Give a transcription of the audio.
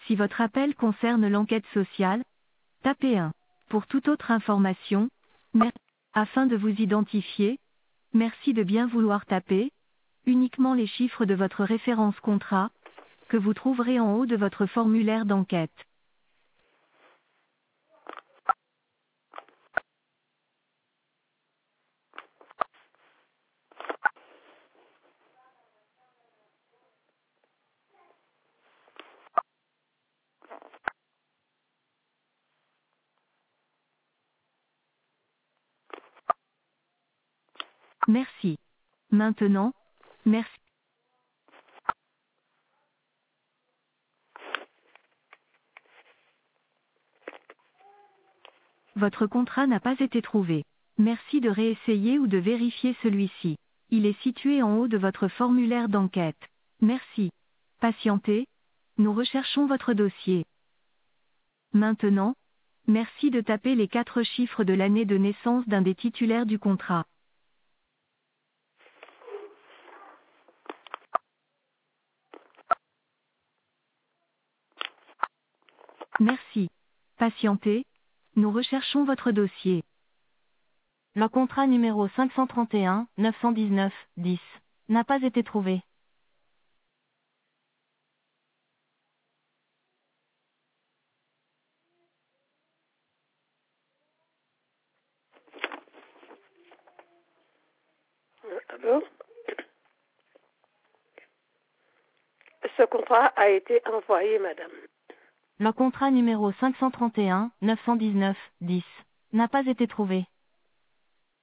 Si votre appel concerne l'enquête sociale, tapez 1. Pour toute autre information, afin de vous identifier, merci de bien vouloir taper uniquement les chiffres de votre référence contrat, que vous trouverez en haut de votre formulaire d'enquête. Merci. Maintenant, merci. Votre contrat n'a pas été trouvé. Merci de réessayer ou de vérifier celui-ci. Il est situé en haut de votre formulaire d'enquête. Merci. Patientez. Nous recherchons votre dossier. Maintenant, merci de taper les 4 chiffres de l'année de naissance d'un des titulaires du contrat. Merci. Patientez. Nous recherchons votre dossier. Le contrat numéro 531 919 10 n'a pas été trouvé. Allô? Ce contrat a été envoyé, madame. Le contrat numéro 531 919 10 n'a pas été trouvé.